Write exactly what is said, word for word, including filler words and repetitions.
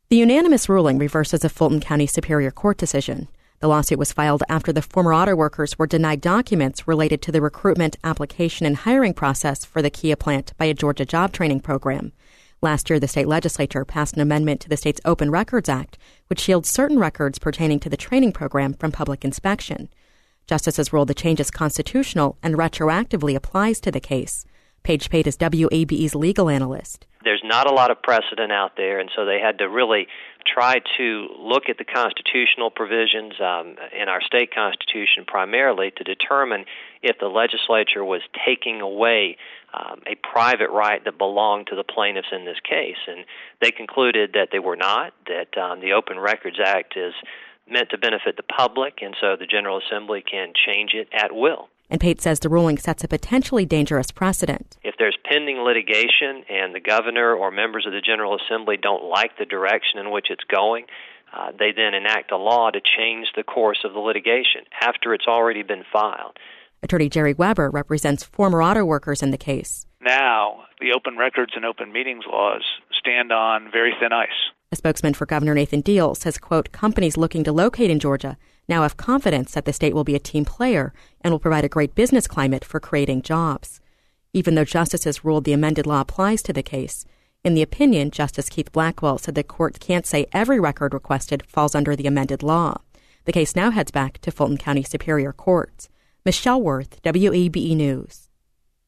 The unanimous ruling reverses a Fulton County Superior Court decision. The lawsuit was filed after the former auto workers were denied documents related to the recruitment, application, and hiring process for the Kia plant by a Georgia job training program. Last year, the state legislature passed an amendment to the state's Open Records Act, which shields certain records pertaining to the training program from public inspection. Justices ruled the change is constitutional and retroactively applies to the case. Paige Pate is W A B E's legal analyst. There's not a lot of precedent out there, and so they had to really try to look at the constitutional provisions um, in our state constitution primarily to determine if the legislature was taking away um, a private right that belonged to the plaintiffs in this case. And they concluded that they were not, that um, the Open Records Act is meant to benefit the public, and so the General Assembly can change it at will. And Pate says the ruling sets a potentially dangerous precedent. If there's pending litigation and the governor or members of the General Assembly don't like the direction in which it's going, uh, they then enact a law to change the course of the litigation after it's already been filed. Attorney Jerry Weber represents former auto workers in the case. Now, the open records and open meetings laws stand on very thin ice. A spokesman for Governor Nathan Deal says, quote, companies looking to locate in Georgia now have confidence that the state will be a team player and will provide a great business climate for creating jobs. Even though justices ruled the amended law applies to the case, in the opinion, Justice Keith Blackwell said the court can't say every record requested falls under the amended law. The case now heads back to Fulton County Superior Court. Michelle Worth, W A B E News.